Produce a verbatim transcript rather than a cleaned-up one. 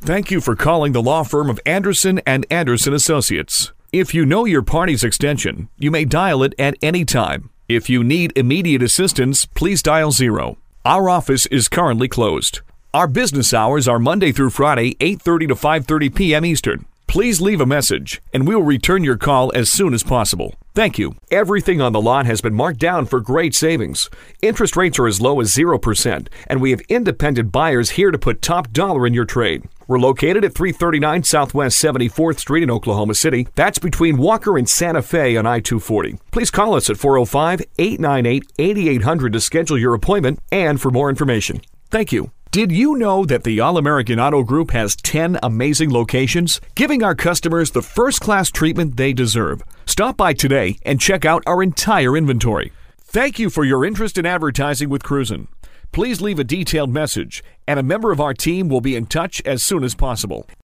Thank you for calling the law firm of Anderson and Anderson Associates. If you know your party's extension, you may dial it at any time. If you need immediate assistance, please dial zero. Our office is currently closed. Our business hours are Monday through Friday, eight thirty to five thirty p.m. Eastern. Please leave a message, and we will return your call as soon as possible. Thank you. Everything on the lot has been marked down for great savings. Interest rates are as low as zero percent, and we have independent buyers here to put top dollar in your trade. We're located at three thirty-nine Southwest seventy-fourth Street in Oklahoma City. That's between Walker and Santa Fe on I two forty. Please call us at four oh five, eight nine eight, eight eight hundred to schedule your appointment and for more information. Thank you. Did you know that the All-American Auto Group has ten amazing locations, giving our customers the first-class treatment they deserve? Stop by today and check out our entire inventory. Thank you for your interest in advertising with Cruisin'. Please leave a detailed message, and a member of our team will be in touch as soon as possible.